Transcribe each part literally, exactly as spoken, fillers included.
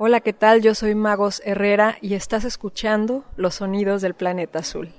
Hola, ¿qué tal? Yo soy Magos Herrera y estás escuchando Los Sonidos del Planeta Azul.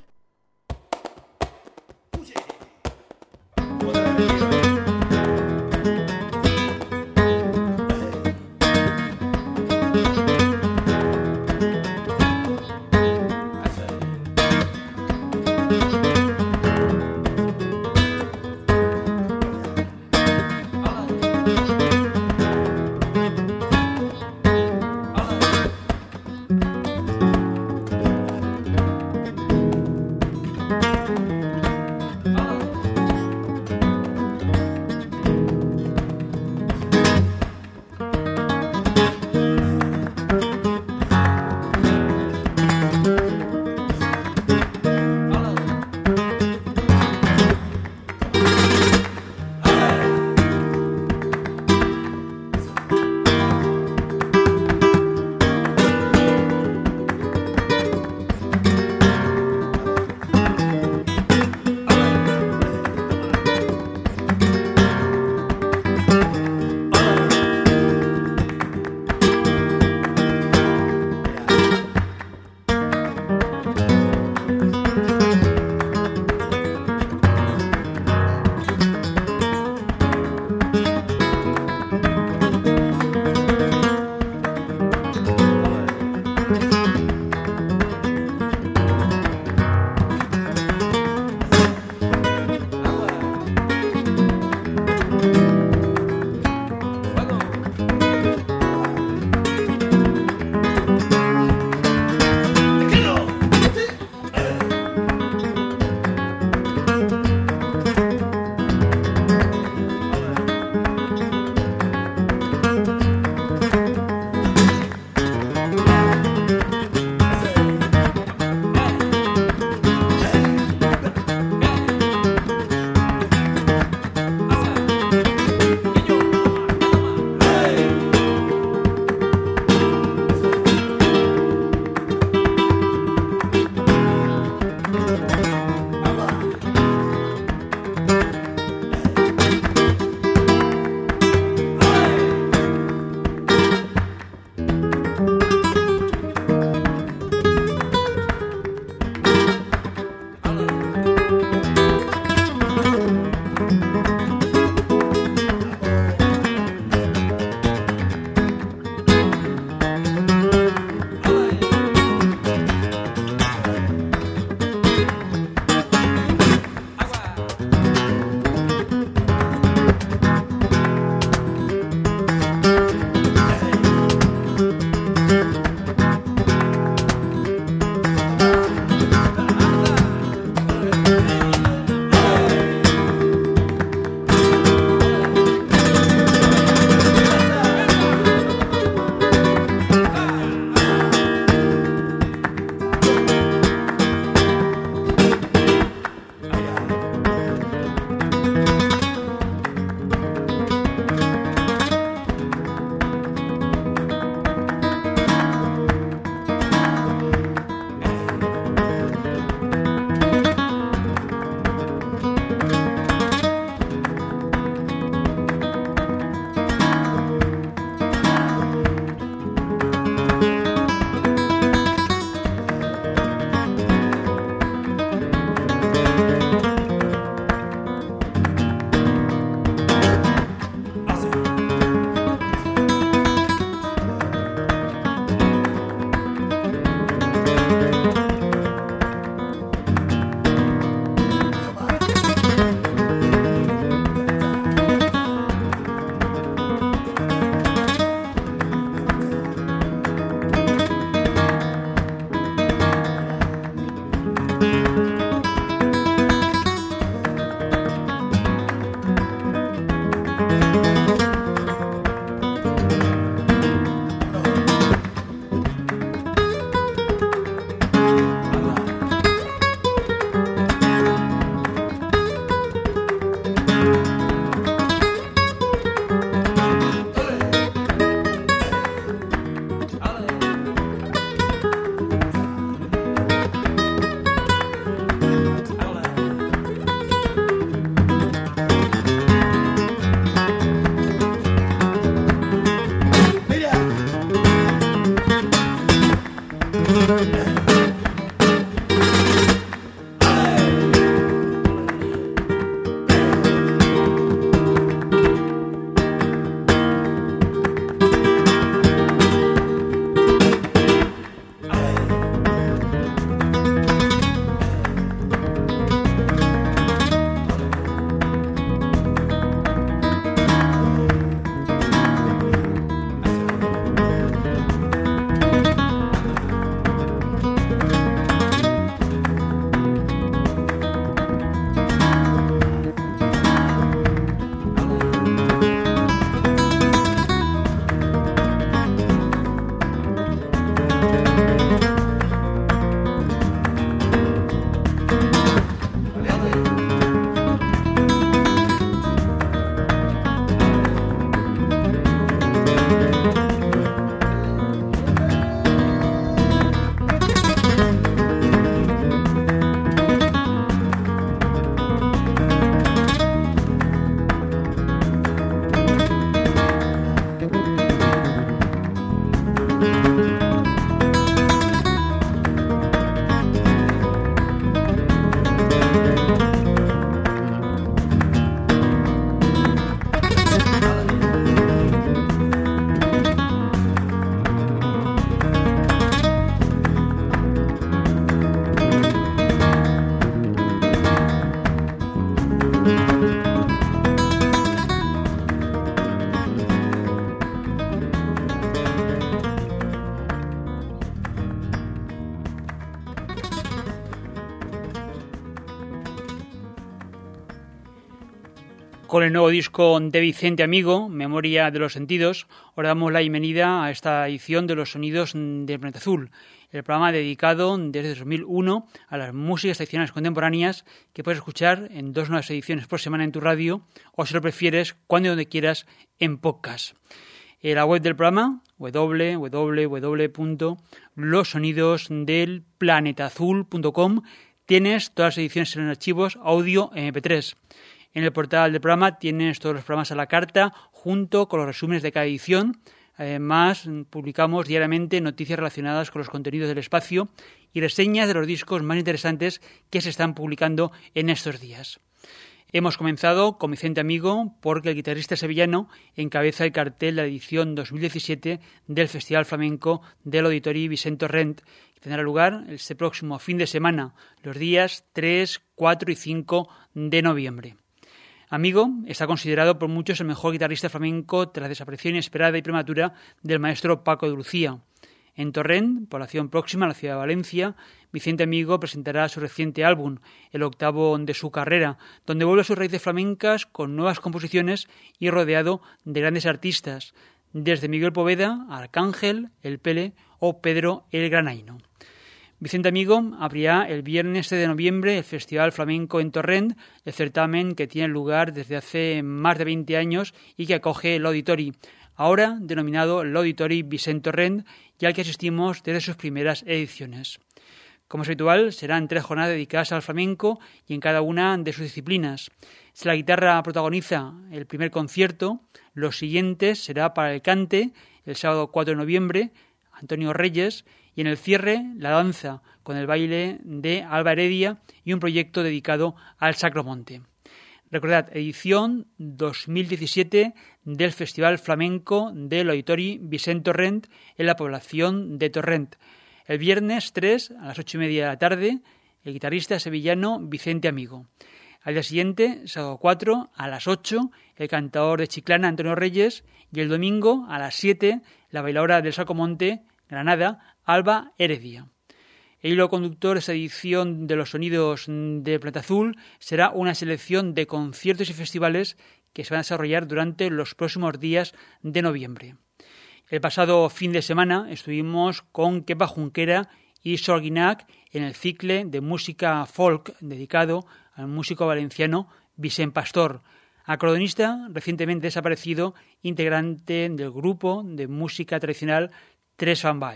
Con el nuevo disco de Vicente Amigo, Memoria de los Sentidos, os damos la bienvenida a esta edición de Los Sonidos del Planeta Azul, el programa dedicado desde dos mil uno a las músicas tradicionales contemporáneas que puedes escuchar en dos nuevas ediciones por semana en tu radio o, si lo prefieres, cuando y donde quieras, en podcast. En la web del programa, doble u doble u doble u punto los sonidos del planeta azul punto com, tienes todas las ediciones en archivos audio eme pe tres. En el portal del programa tienes todos los programas a la carta, junto con los resúmenes de cada edición. Además, publicamos diariamente noticias relacionadas con los contenidos del espacio y reseñas de los discos más interesantes que se están publicando en estos días. Hemos comenzado con Vicente Amigo porque el guitarrista sevillano encabeza el cartel de la edición dos mil diecisiete del Festival Flamenco del Auditori Vicent Torrent, que tendrá lugar este próximo fin de semana, los días tres, cuatro y cinco de noviembre. Amigo está considerado por muchos el mejor guitarrista flamenco tras la desaparición inesperada y prematura del maestro Paco de Lucía. En Torrent, población próxima a la ciudad de Valencia, Vicente Amigo presentará su reciente álbum, el octavo de su carrera, donde vuelve a sus raíces flamencas con nuevas composiciones y rodeado de grandes artistas, desde Miguel Poveda, Arcángel, El Pele o Pedro el Granaino. Vicente Amigo abrirá el viernes seis de noviembre el Festival Flamenco en Torrent, el certamen que tiene lugar desde hace más de veinte años y que acoge el Auditori, ahora denominado el Auditori Vicent Torrent, y al que asistimos desde sus primeras ediciones. Como es habitual, serán tres jornadas dedicadas al flamenco y en cada una de sus disciplinas. Si la guitarra protagoniza el primer concierto, los siguientes será para el cante, el sábado cuatro de noviembre, Antonio Reyes, y en el cierre, la danza, con el baile de Alba Heredia y un proyecto dedicado al Sacromonte. Recordad, edición dos mil diecisiete del Festival Flamenco del Auditori Vicent Torrent en la población de Torrent. El viernes tres, a las ocho y media de la tarde, el guitarrista sevillano Vicente Amigo. Al día siguiente, sábado cuatro, a las ocho, el cantador de Chiclana Antonio Reyes, y el domingo, a las siete, la bailadora del Sacromonte, Granada, Alba Heredia. El hilo conductor de esta edición de los sonidos de Planeta Azul será una selección de conciertos y festivales que se van a desarrollar durante los próximos días de noviembre. El pasado fin de semana estuvimos con Kepa Junquera y Sorguinac en el ciclo de música folk dedicado al músico valenciano Vicent Pastor, acordeonista recientemente desaparecido, integrante del grupo de música tradicional Tres Fan Ball.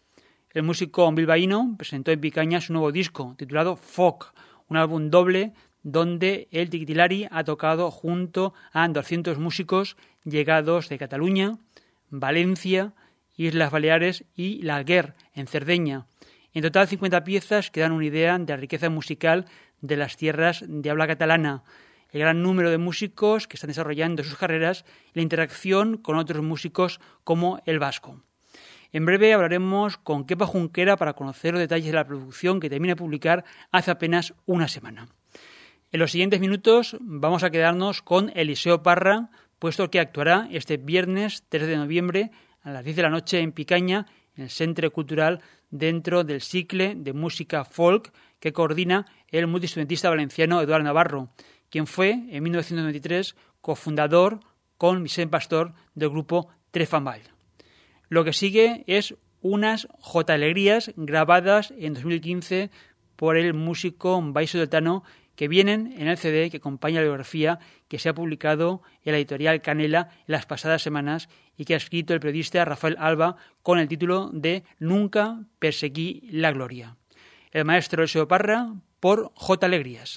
El músico bilbaíno presentó en Picaña su nuevo disco, titulado Folk, un álbum doble donde el Tiquitilari ha tocado junto a doscientos músicos llegados de Cataluña, Valencia, Islas Baleares y L'Alguer, en Cerdeña, En total, cincuenta piezas que dan una idea de la riqueza musical de las tierras de habla catalana, el gran número de músicos que están desarrollando sus carreras y la interacción con otros músicos como el vasco. En breve hablaremos con Kepa Junquera para conocer los detalles de la producción que termina de publicar hace apenas una semana. En los siguientes minutos vamos a quedarnos con Eliseo Parra, puesto que actuará este viernes tres de noviembre a las diez de la noche en Picaña, en el Centre Cultural, dentro del cicle de música folk que coordina el multiinstrumentista valenciano Eduard Navarro, quien fue en mil novecientos noventa y tres cofundador con Vicent Pastor del grupo Trefamall. Lo que sigue es unas J Alegrías grabadas en dos mil quince por el músico vallisoletano que vienen en el C D que acompaña la biografía que se ha publicado en la editorial Canela en las pasadas semanas y que ha escrito el periodista Rafael Alba con el título de Nunca perseguí la gloria. El maestro Eliseo Parra por J Alegrías.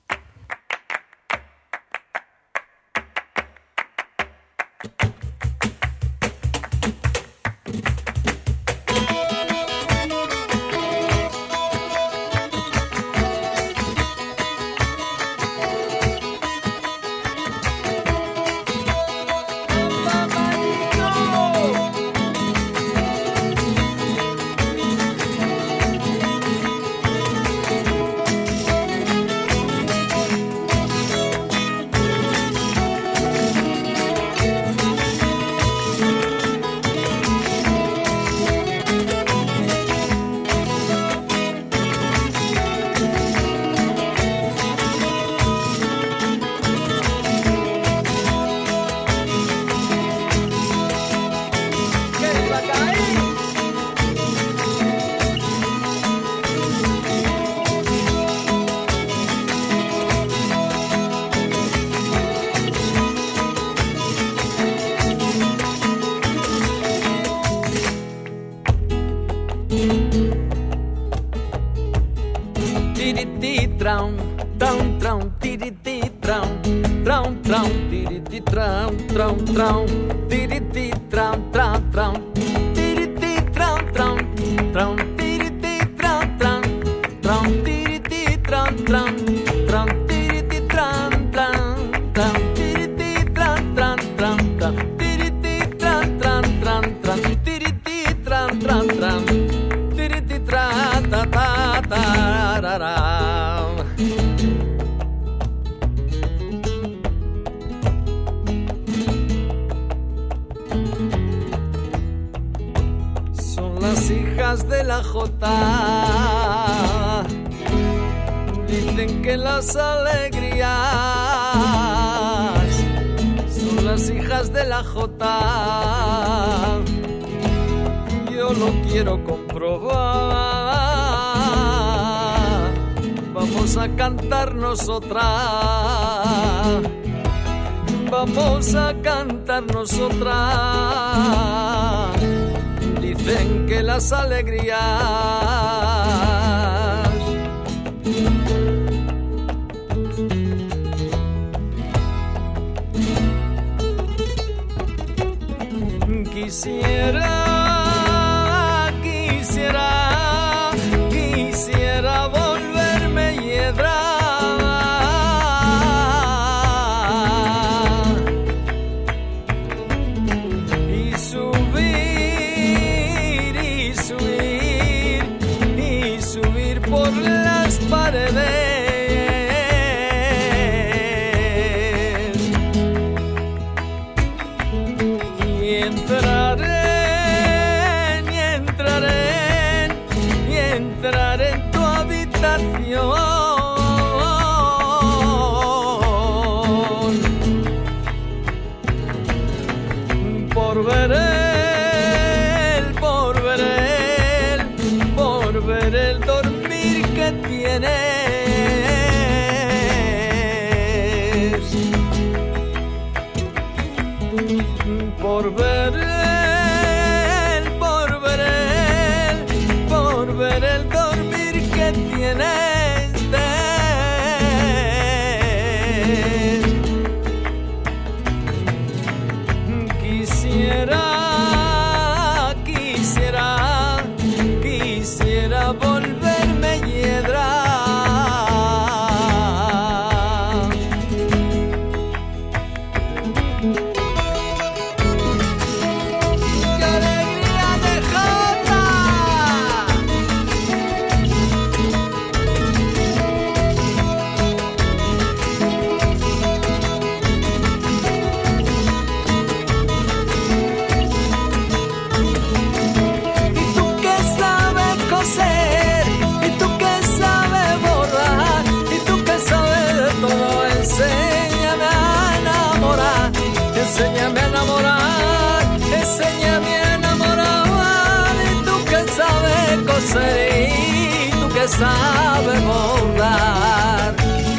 Son las hijas de la Jota, dicen que las alegrías son las hijas de la Jota. Yo lo quiero comprobar. Vamos a cantar nosotras, vamos a cantar nosotras. Dicen que las alegrías quisiera, quisiera, quisiera volverme hiedra y subir y subir y subir por las paredes. Por ver el, por ver el, por ver el dormir que tienes, por ver el, por ver el, por ver el dormir que tienes. Quisiera, quisiera, quisiera que sabe bordar.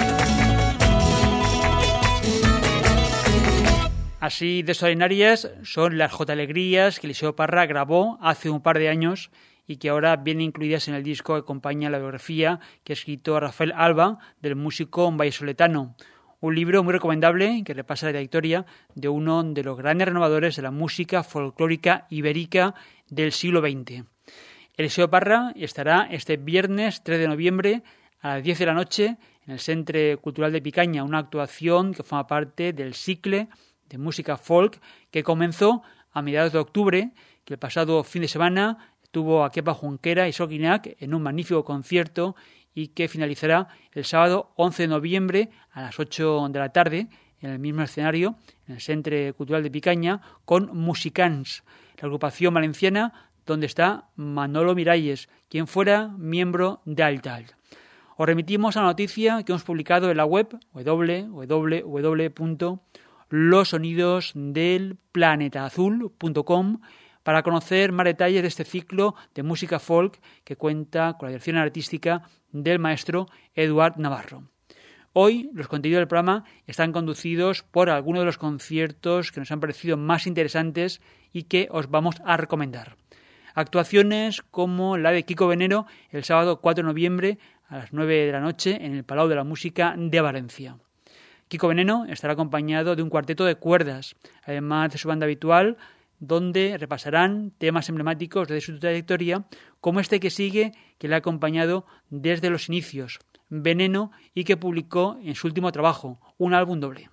Así de extraordinarias son las J Alegrías que Eliseo Parra grabó hace un par de años y que ahora vienen incluidas en el disco que acompaña la biografía que ha escrito Rafael Alba del músico vallisoletano. Un libro muy recomendable que repasa la trayectoria de uno de los grandes renovadores de la música folclórica ibérica del siglo veinte. Eliseo Parra estará este viernes tres de noviembre a las diez de la noche en el Centre Cultural de Picaña, una actuación que forma parte del cicle de música folk que comenzó a mediados de octubre, que el pasado fin de semana tuvo a Kepa Junquera y Soquinac en un magnífico concierto y que finalizará el sábado once de noviembre a las ocho de la tarde en el mismo escenario, en el Centre Cultural de Picaña, con Musicans, la agrupación valenciana donde está Manolo Miralles, quien fuera miembro de Altal. Os remitimos a la noticia que hemos publicado en la web doble u doble u doble u punto los sonidos del planeta azul punto com para conocer más detalles de este ciclo de música folk que cuenta con la dirección artística del maestro Eduard Navarro. Hoy los contenidos del programa están conducidos por algunos de los conciertos que nos han parecido más interesantes y que os vamos a recomendar. Actuaciones como la de Kiko Veneno el sábado cuatro de noviembre a las nueve de la noche en el Palau de la Música de Valencia. Kiko Veneno estará acompañado de un cuarteto de cuerdas, además de su banda habitual, donde repasarán temas emblemáticos de su trayectoria, como este que sigue, que le ha acompañado desde los inicios, Veneno, y que publicó en su último trabajo, un álbum doble.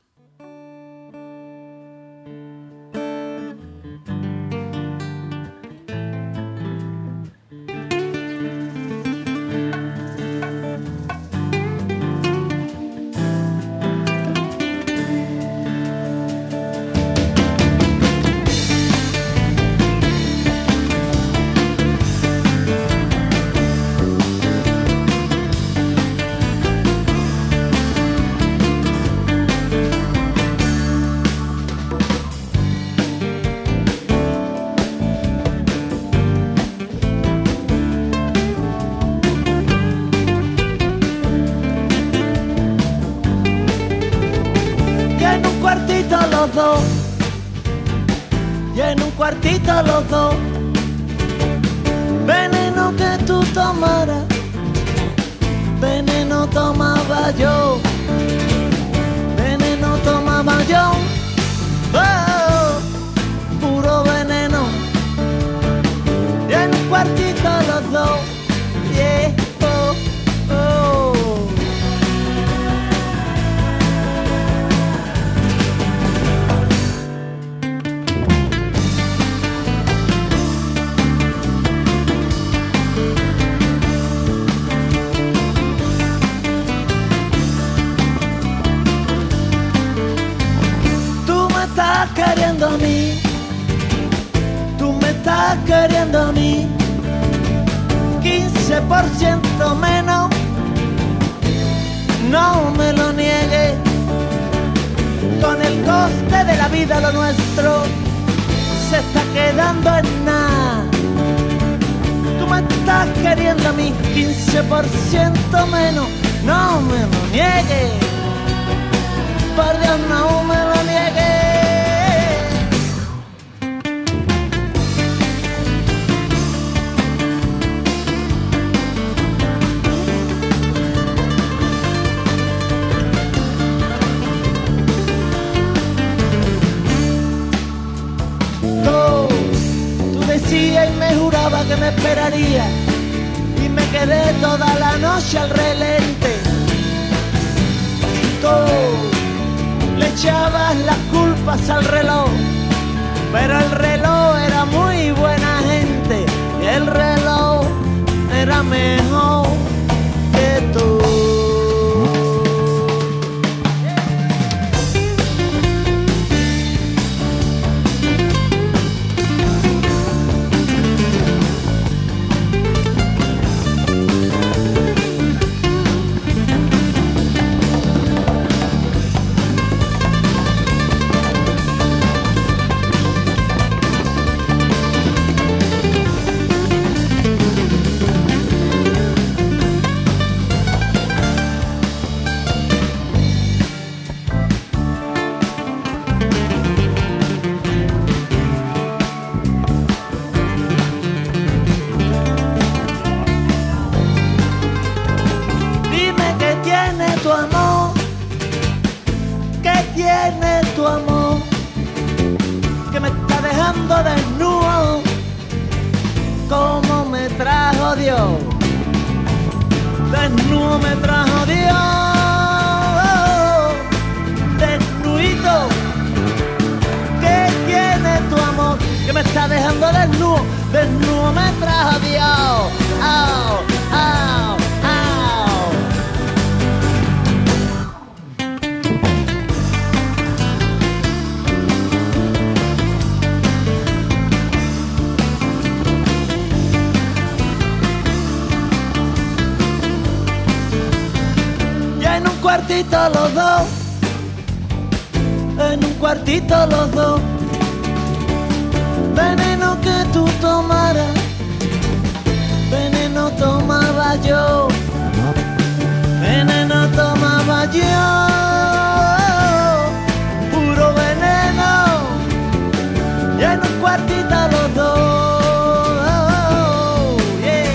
Y en un cuartito los dos, veneno que tú tomaras, veneno tomaba yo, veneno tomaba yo, oh, puro veneno. Y en un cuartito los dos, yeah, oh, oh. Queriendo a mí, tú me estás queriendo a mí, quince por ciento menos, no me lo niegues, con el coste de la vida lo nuestro se está quedando en nada. Tú me estás queriendo a mí, quince por ciento menos, no me lo niegues, por Dios no me lo niegues. Y me juraba que me esperaría y me quedé toda la noche al relente. Tú le echabas las culpas al reloj, pero el reloj era muy buena gente y el reloj era mejor que tú. como me trajo Dios, desnudo me trajo Dios, desnudito. ¿Qué tiene tu amor que me está dejando desnudo? Desnudo me trajo Dios. Au, au, au. Ya en un cuartito los dos, en un cuartito los dos. Veneno que tú tomaras, veneno tomaba yo, veneno tomaba yo, puro veneno, ya en un cuartito los dos, yeah.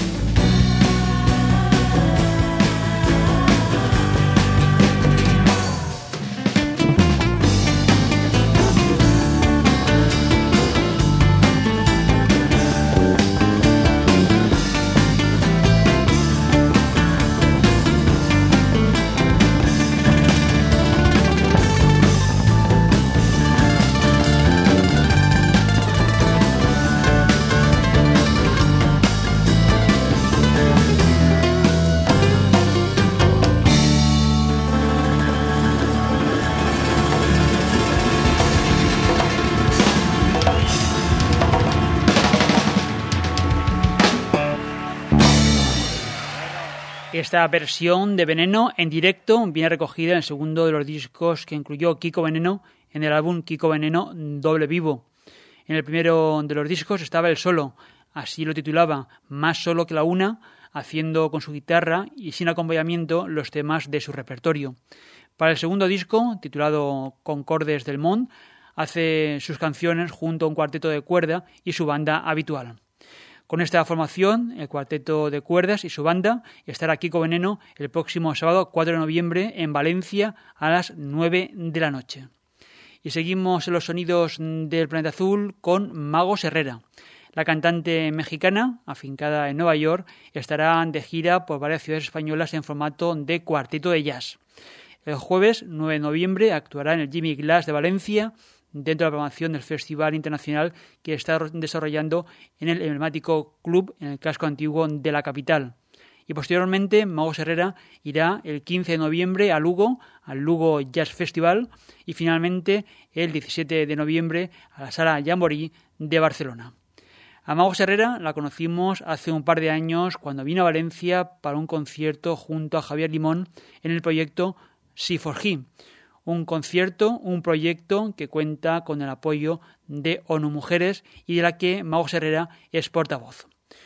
Esta versión de Veneno en directo viene recogida en el segundo de los discos que incluyó Kiko Veneno en el álbum Kiko Veneno Doble Vivo. En el primero de los discos estaba el solo, así lo titulaba, Más solo que la una, haciendo con su guitarra y sin acompañamiento los temas de su repertorio. Para el segundo disco, titulado Concordes del Mont, hace sus canciones junto a un cuarteto de cuerda y su banda habitual. Con esta formación, el cuarteto de cuerdas y su banda, estará Kiko Veneno el próximo sábado cuatro de noviembre en Valencia a las nueve de la noche. Y seguimos en los sonidos del Planeta Azul con Magos Herrera. La cantante mexicana, afincada en Nueva York, estará de gira por varias ciudades españolas en formato de cuarteto de jazz. El jueves nueve de noviembre actuará en el Jimmy Glass de Valencia, dentro de la programación del Festival Internacional que está desarrollando en el emblemático club en el casco antiguo de la capital. Y posteriormente, Magos Herrera irá el quince de noviembre a Lugo, al Lugo Jazz Festival, y finalmente el diecisiete de noviembre a la Sala Jamboree de Barcelona. A Magos Herrera la conocimos hace un par de años cuando vino a Valencia para un concierto junto a Javier Limón en el proyecto C cuatro G. Un concierto, un proyecto que cuenta con el apoyo de ONU Mujeres y de la que Magos Herrera es portavoz.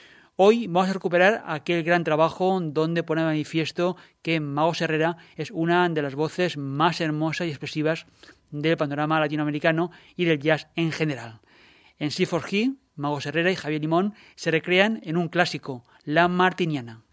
Hoy vamos a recuperar aquel gran trabajo donde pone de manifiesto que Magos Herrera es una de las voces más hermosas y expresivas del panorama latinoamericano y del jazz en general. En C cuatro G, Magos Herrera y Javier Limón se recrean en un clásico, La Martiniana.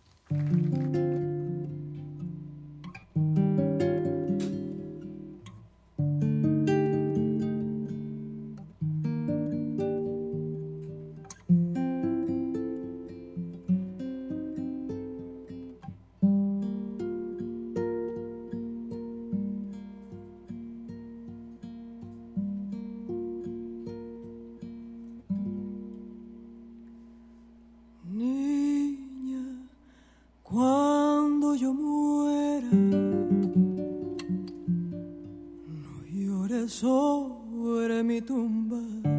Sobre mi tumba,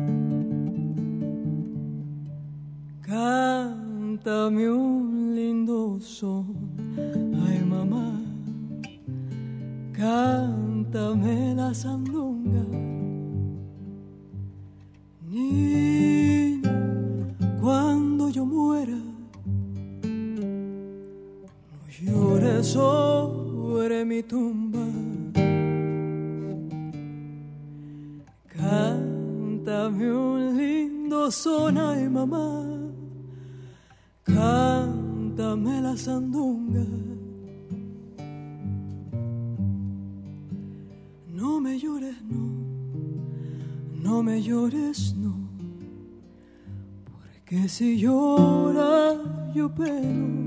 cántame un lindo son, ay mamá, cántame la sandunga. Niña, cuando yo muera, no llores sobre mi tumba. Cántame un lindo son, ay mamá, cántame la sandunga. No me llores, no, no me llores, no, que si llora yo peno.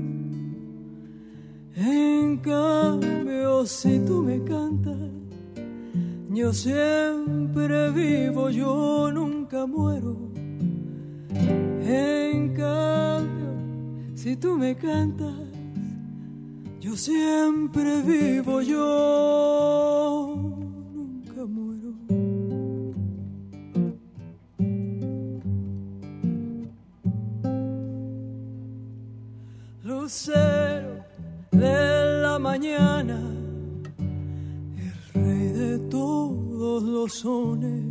En cambio, si tú me cantas, yo siempre vivo, yo nunca muero. En cambio, si tú me cantas, yo siempre vivo, yo nunca muero. Lucero de la mañana, el rey de todos los sones,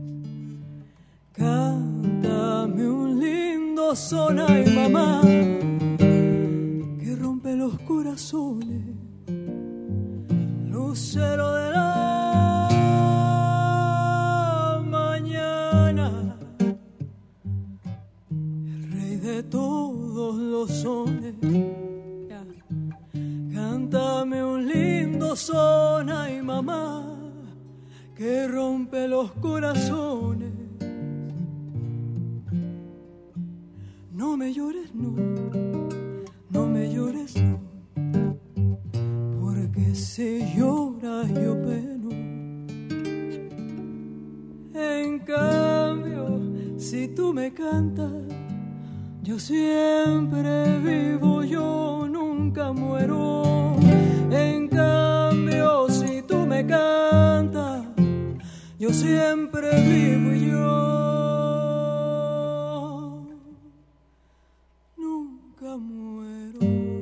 cántame un lindo son, ay mamá, que rompe los corazones. Lucero de la mañana, el rey de todos los sones, cántame un lindo son, ay mamá, que rompe los corazones. No me llores, no, no me llores, no, porque si lloras yo peno. En cambio, si tú me cantas, yo siempre vivo, yo nunca muero. En cambio, si tú me cantas, yo siempre vivo y yo nunca muero.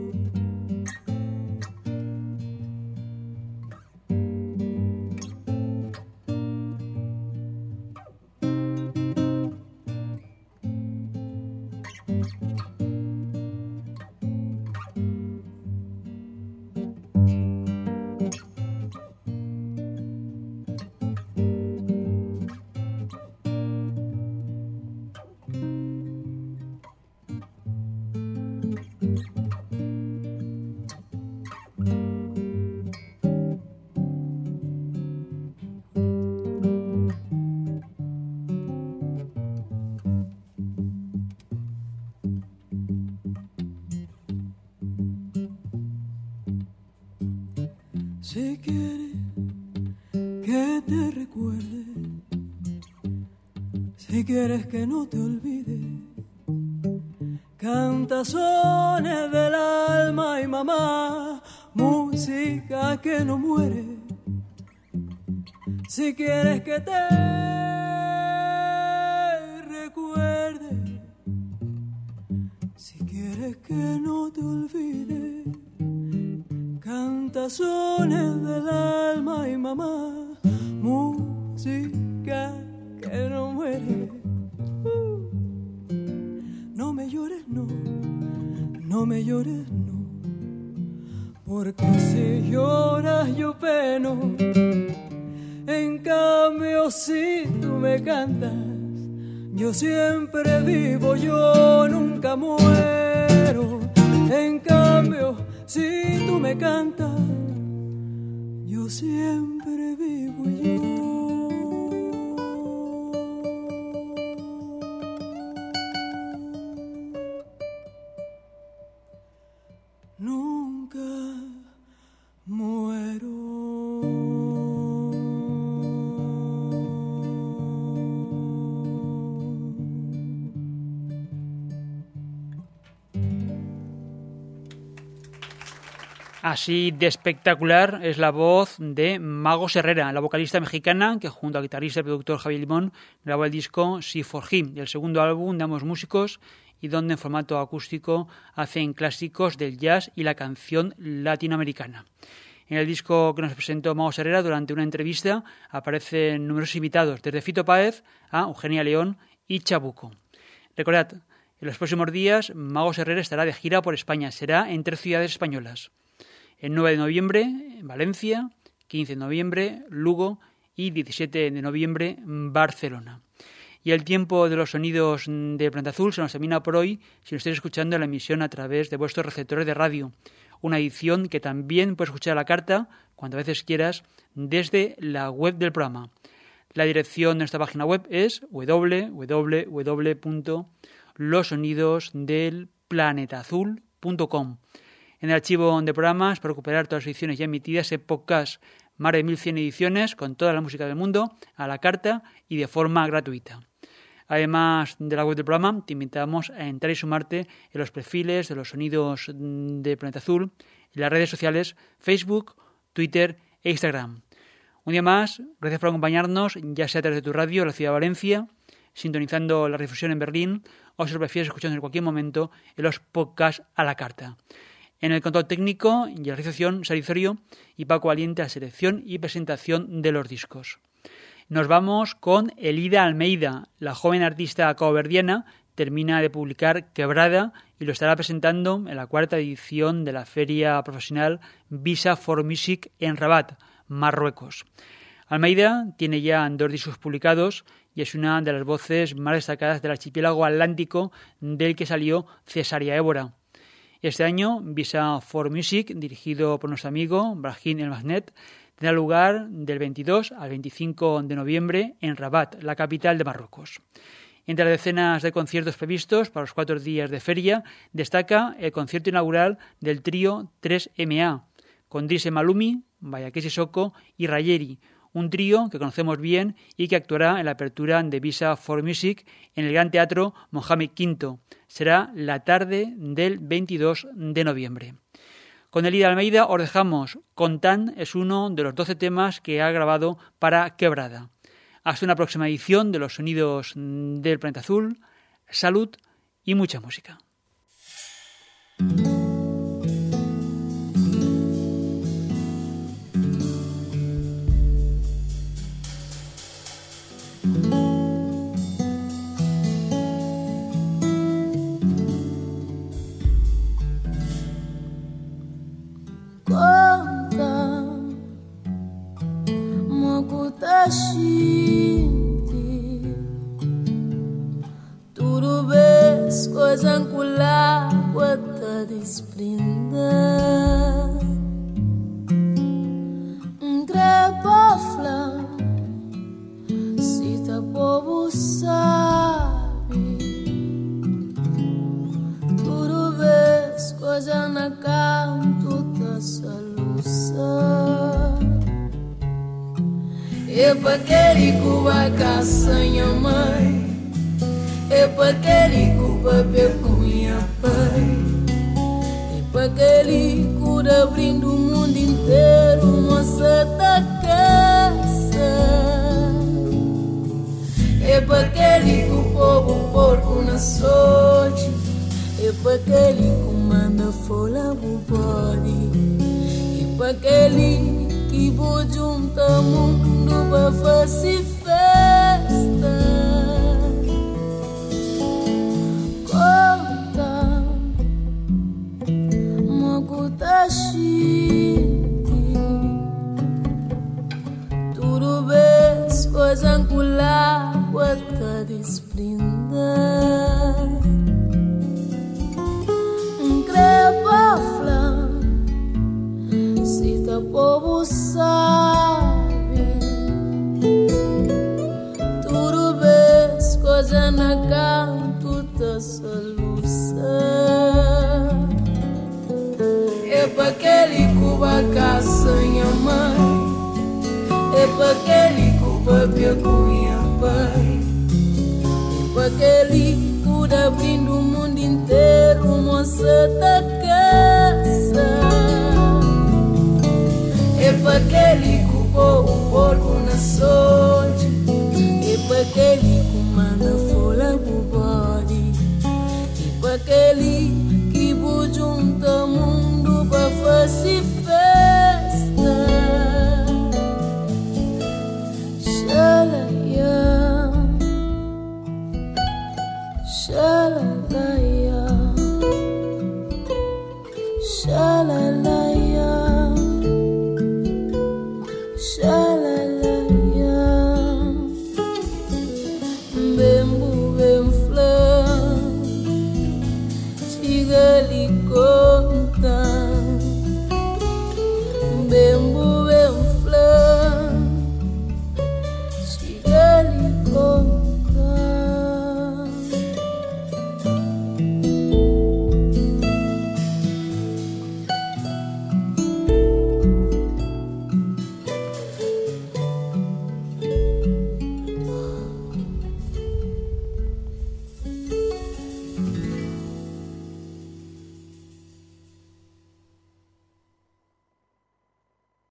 Si quieres que te recuerde, si quieres que no te olvide, canta sones del alma y mamá, música que no muere. Si quieres que te recuerde, si quieres que no te olvide, canta sones del alma y mamá, música que no muere. Uh. No me llores, no, no me llores, no, porque si lloras yo peno. En cambio, si tú me cantas, yo siempre vivo, yo nunca muero. En cambio, si tú me cantas, yo siempre vivo yo. Nunca muero. Así de espectacular es la voz de Magos Herrera, la vocalista mexicana que junto al guitarrista y productor Javier Limón grabó el disco See for Him, el segundo álbum de ambos músicos, y donde en formato acústico hacen clásicos del jazz y la canción latinoamericana. En el disco que nos presentó Magos Herrera durante una entrevista aparecen numerosos invitados, desde Fito Páez a Eugenia León y Chabuco. Recordad, en los próximos días Magos Herrera estará de gira por España, será en tres ciudades españolas. El nueve de noviembre en Valencia, quince de noviembre Lugo y diecisiete de noviembre Barcelona. Y el tiempo de los sonidos de Planeta Azul se nos termina por hoy si nos estáis escuchando en la emisión a través de vuestros receptores de radio. Una edición que también puedes escuchar a la carta cuantas veces quieras desde la web del programa. La dirección de nuestra página web es doble u doble u doble u punto los sonidos del planetazul punto com. En el archivo de programas, para recuperar todas las ediciones ya emitidas, en podcast, más de mil cien ediciones con toda la música del mundo, a la carta y de forma gratuita. Además de la web del programa, te invitamos a entrar y sumarte en los perfiles de los sonidos de Planeta Azul, en las redes sociales Facebook, Twitter e Instagram. Un día más, gracias por acompañarnos, ya sea a través de tu radio en la ciudad de Valencia, sintonizando la difusión en Berlín, o si lo prefieres escuchando en cualquier momento en los podcasts a la carta. En el control técnico y la realización, Sarizorio y Paco Valiente, a selección y presentación de los discos. Nos vamos con Elida Almeida, la joven artista caboverdiana, termina de publicar Quebrada y lo estará presentando en la cuarta edición de la feria profesional Visa for Music en Rabat, Marruecos. Almeida tiene ya dos discos publicados y es una de las voces más destacadas del archipiélago atlántico del que salió Cesaria Évora. Este año, Visa for Music, dirigido por nuestro amigo Brahim El Magnet, tendrá lugar del veintidós al veinticinco de noviembre en Rabat, la capital de Marruecos. Entre las decenas de conciertos previstos para los cuatro días de feria, destaca el concierto inaugural del trío tres eme a, con Drise Malumi, Bayaké Sissoko y Rayeri, un trío que conocemos bien y que actuará en la apertura de Visa for Music en el Gran Teatro Mohamed quinto. Será la tarde del veintidós de noviembre. Con Elida Almeida os dejamos. Contan es uno de los doce temas que ha grabado para Quebrada. Hasta una próxima edición de los sonidos del Planeta Azul. Salud y mucha música. Tudo ves coisa angular quanta desprinda Grepofla si ta povo sabe Tudo ves coisa na canto ta salusa É para aquele que vai caçar minha mãe É para aquele que vai beber com minha pai É para aquele que vai abrindo o mundo inteiro moça da caça É para aquele que o povo porco na sorte É para aquele que manda folha pro bode É para aquele que vou juntar mundo pra fazer festa Conta moco da gente Tudo ves coisa angular quanta desprinda Crepofla se ta povo sabe Tudo ves coisa na canto ta salusa É para aquele que vai caçar minha mãe É para aquele que vai beber com minha pai É para aquele que vai abrindo o mundo inteiro moça da caça É para aquele que o povo porco na sorte É para aquele que manda folha pro bode É para aquele que vou juntar mundo pra fazer festa Xalaya Xalalaya Xalalaya Xalalaya Bembu bemfla Chigali conta